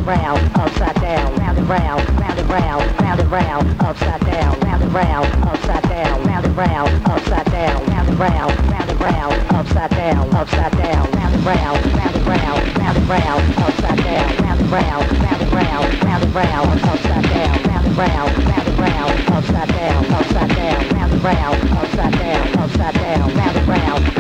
round, upside down, round and round, round and round, round and round, upside down, round and round, upside down, round and round, upside down, round and round, round and round, upside down, round and round, round and round, round and round, upside down, round and round, round and round, round and round, upside down, round and round, round and round, upside down, round and round, upside down, round and round.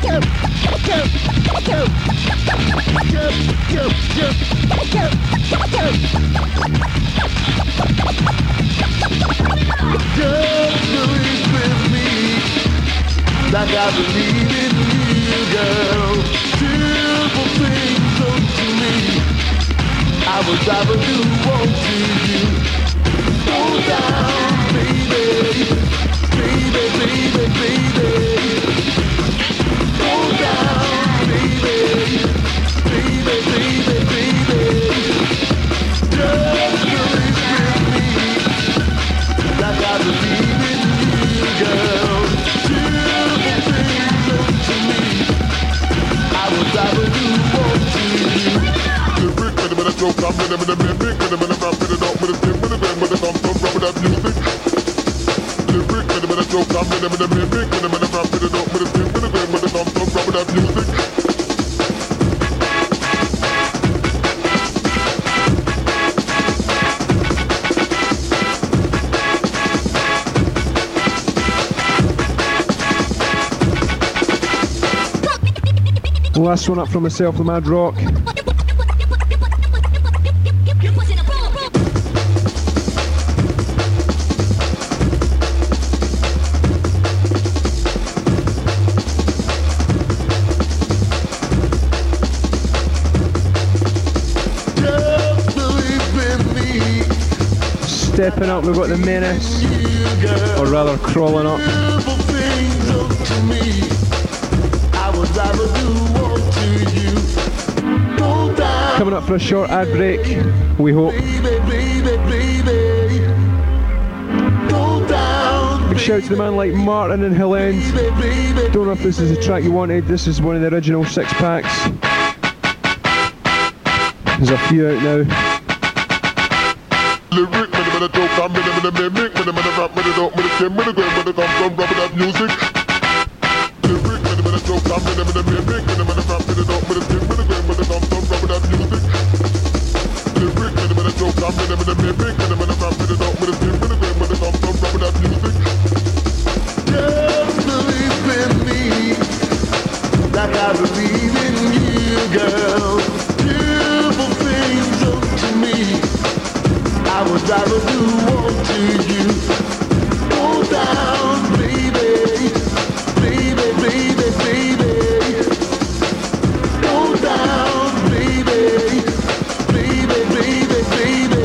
Like I believe in you, girl. Simple things done to me. I would rather do one to you. Go down, baby, baby, baby, baby. Go down, baby, baby, baby, baby. Just believe in me. Like I believe in you, girl. I'm with them in the mimic, with them in the rap, with it up, with the skin, with the gram, with the thumb, thumb, rubber that music. Lyric, with them in the joke, I'm with them in the mimic, with them in the rap, with it up, with the skin, with the gram, with the thumb, thumb, rubber that music. Last one up from myself, the Mad Rock. Stepping up, we've got the Menace, or rather crawling up. Coming up for a short ad break, we hope. Big shout to the man like Martin and Helene. Don't know if this is the track you wanted, this is one of the original 6 packs. There's a few out now. Lyric, with them in the joke, I'm with them in the mimic, with them in the rap, with it up, with the skin, with the gram, with the thumb, thumb, rubber that music. Lyric, with them in the joke, I'm with them in the mimic, with them in the rap, with it up, with the skin, with the gram, with the thumb, thumb, rubber that music. Lyric, with them in the joke, I'm with them in the mimic, with them in the rap, with it up, with the skin, with the gram, with the thumb, thumb, rubber that music. Just believe in me, like I believe in you, girl. Simple things up to me. I would rather do one to you. Go down, baby, baby, baby, baby. Go down, baby, baby, baby, baby.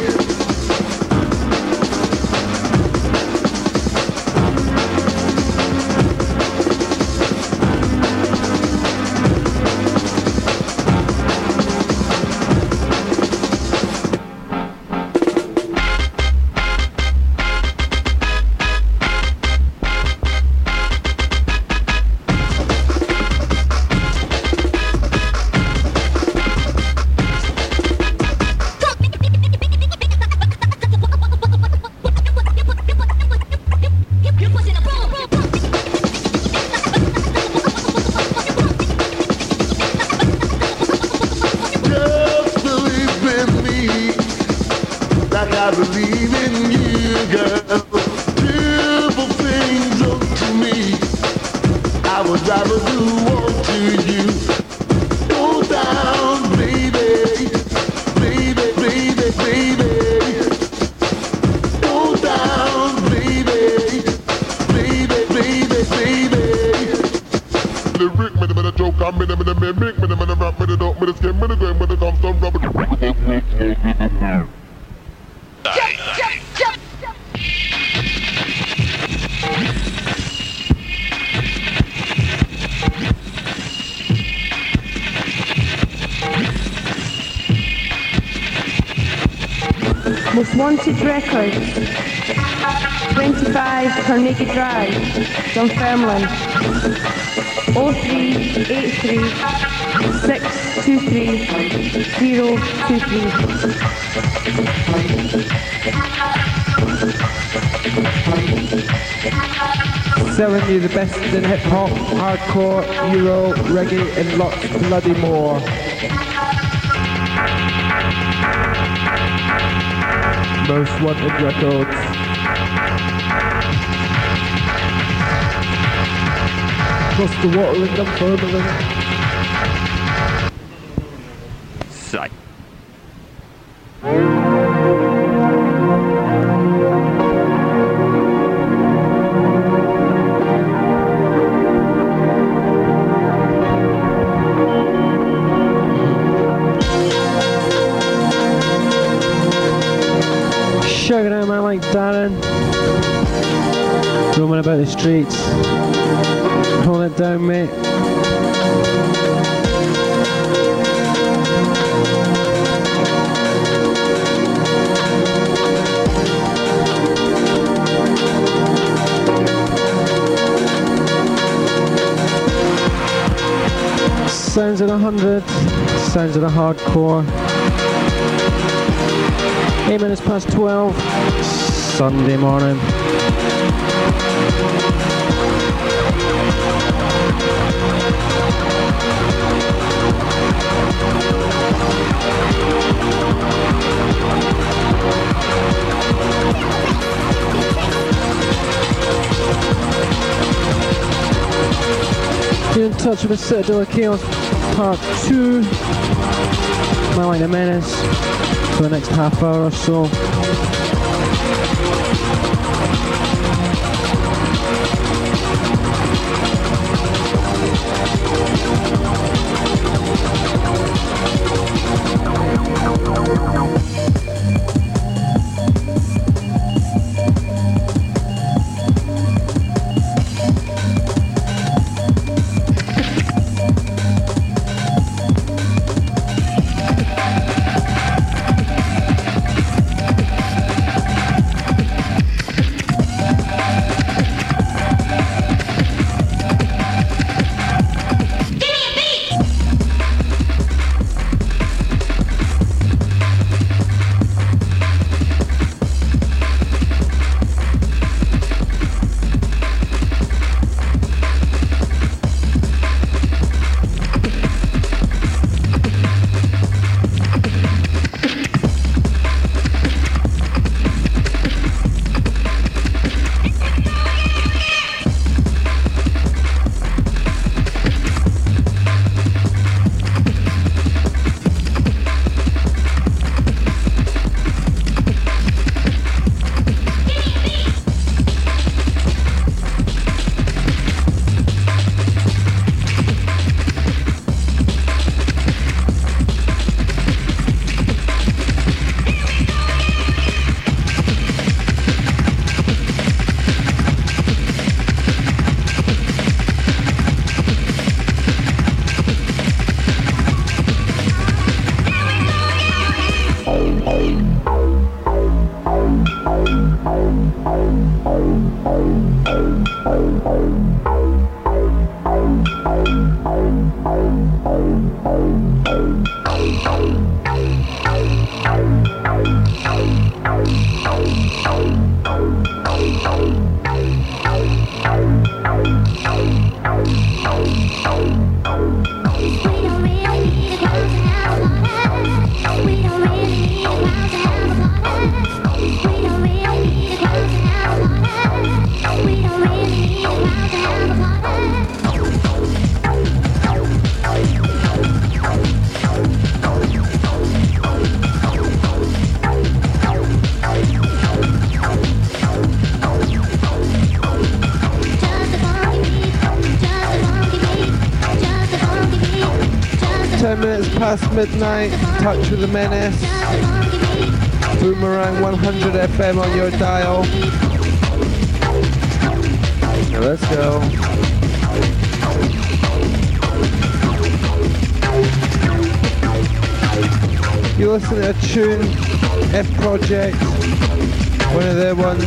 Most Wanted Records, 25 Carnegie Drive, Dunfermline, 0383 623 023. Selling you the best in hip hop, hardcore, Euro, reggae and lots bloody more. Most Wanted Records. across the water in Dunfermline. Sight. Sugar out, man, like Darren. Roaming about the streets. Hold it down, mate. Sounds at 100. Sounds at a hardcore. 8 minutes past 12, Sunday morning. You're in touch with Citadel of Chaos Part 2. Malign the Menace. For the next half hour or so. Midnight, Touch with the Menace, Boomerang 100 FM on your dial. Now let's go. You listen to a tune, F Project, one of their ones.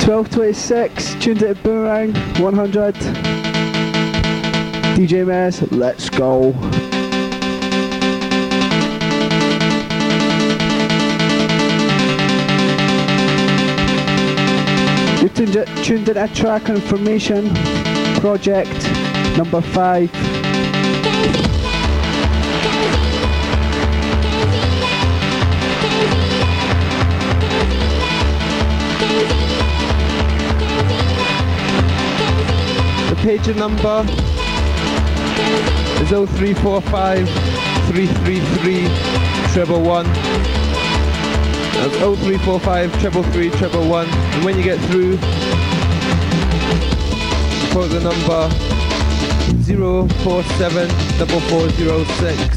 12:26, tuned to Boomerang 100. DJ Mez, let's go. You're tuned in a track on Information Project number 5. The page number is 0345 333 111. That's 0345 333 111. And when you get through, quote the number 047 4406.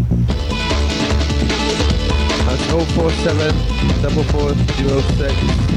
That's 047 4406.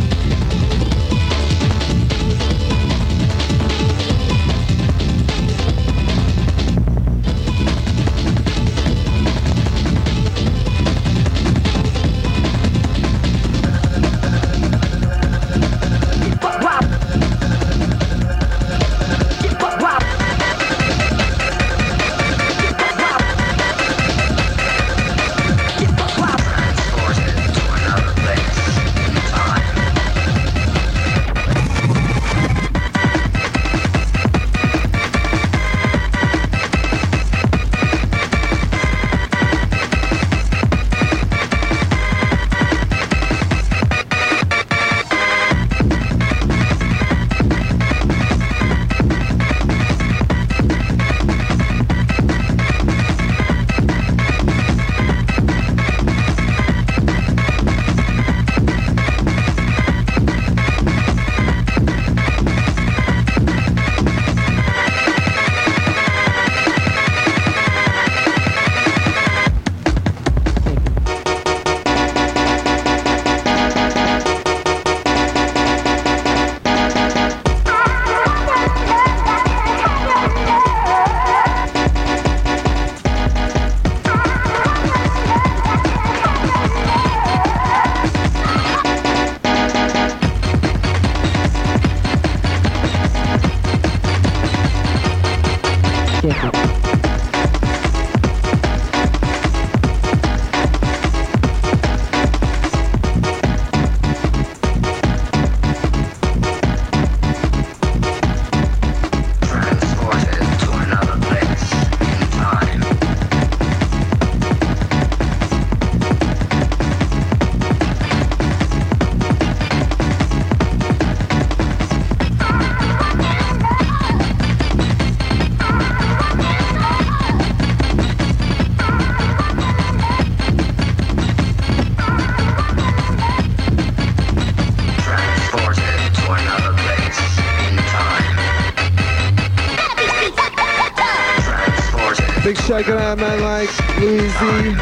Big shout out to man like Louisy,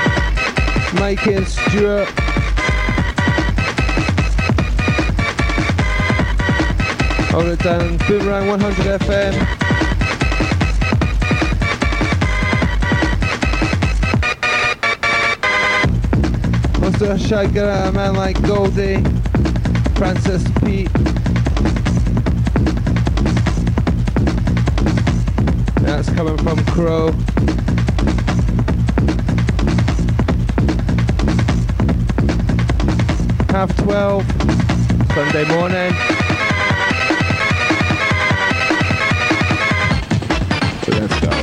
Mike and Stuart. Hold it down, Boomerang 100 FM. Also a shout out to a man like Goldie, Francis Pete. That's coming from Crow. Half 12, Sunday morning. Let's go.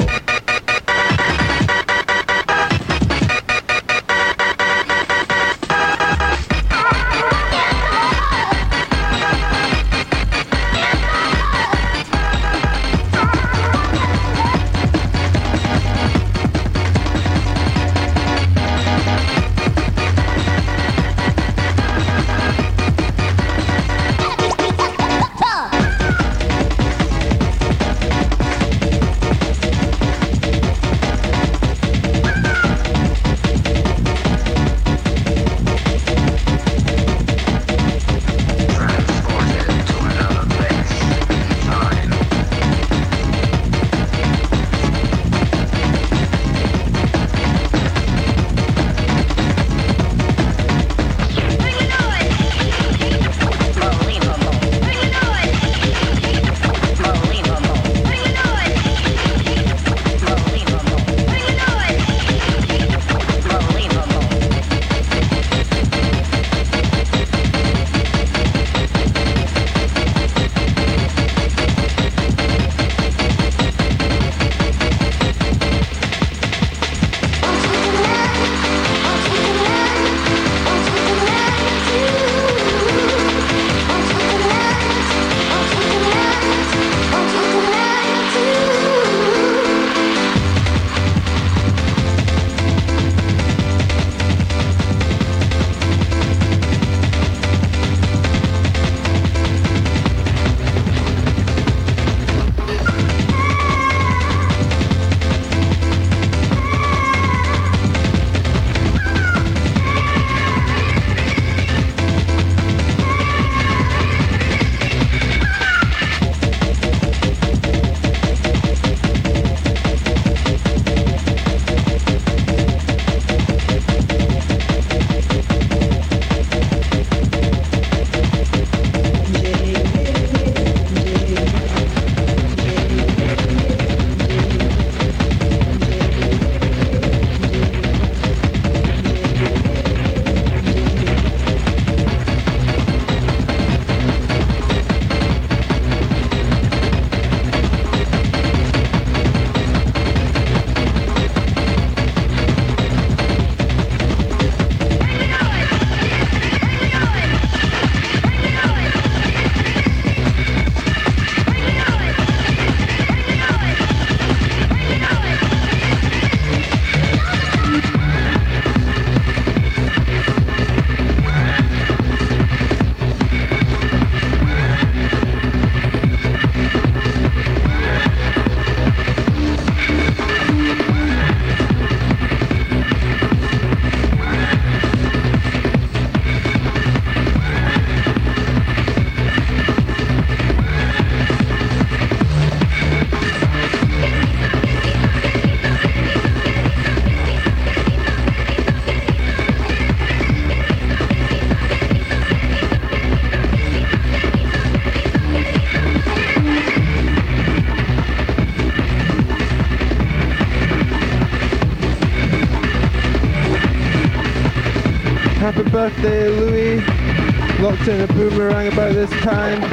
birthday, Louis. Locked in a boomerang about this time.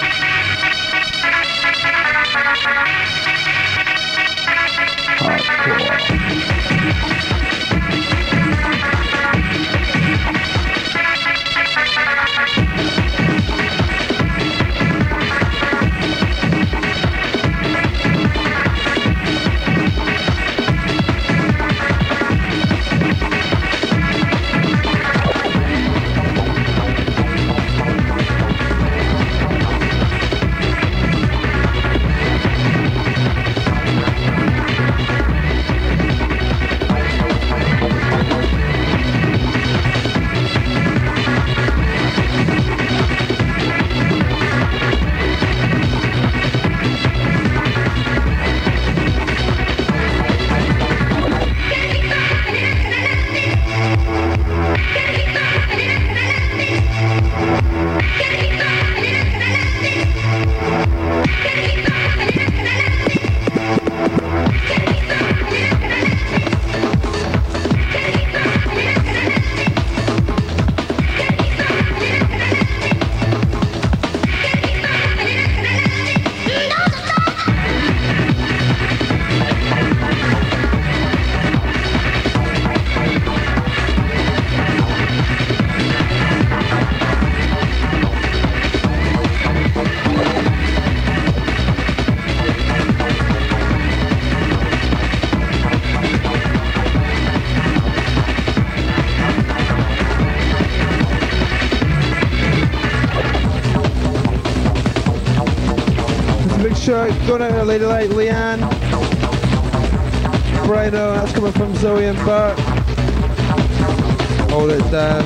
Going out to a lady like Leanne. Brino, that's coming from Zoe and Bert. Hold it down.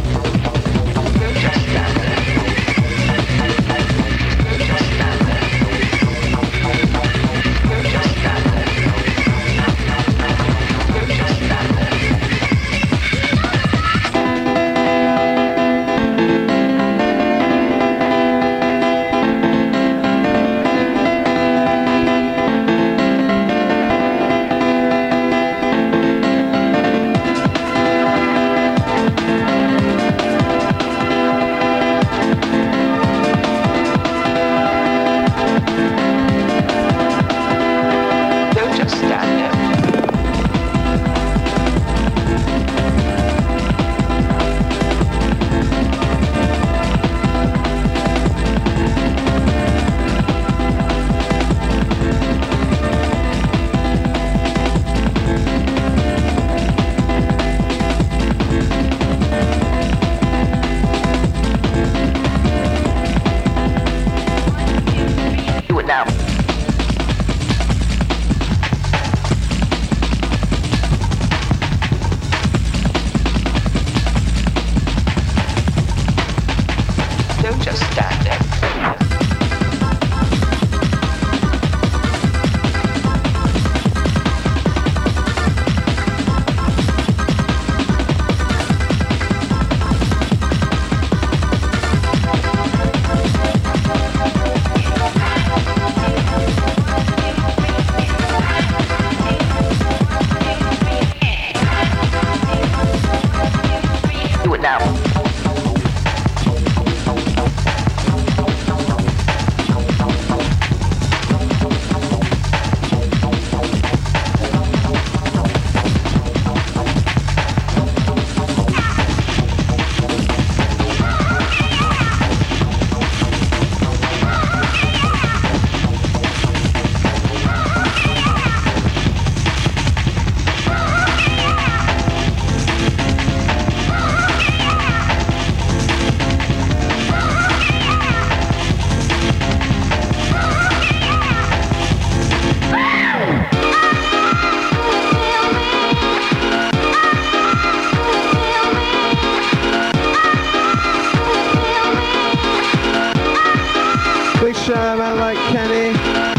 Man like Kenny,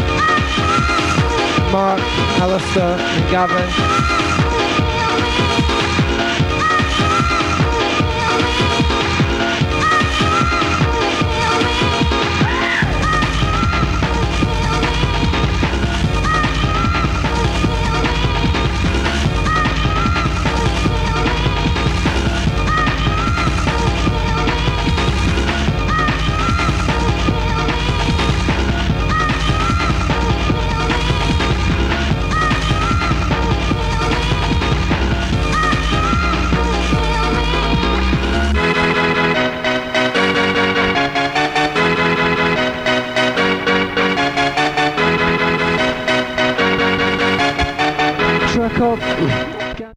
Mark, Alistair and Gavin. Jacob.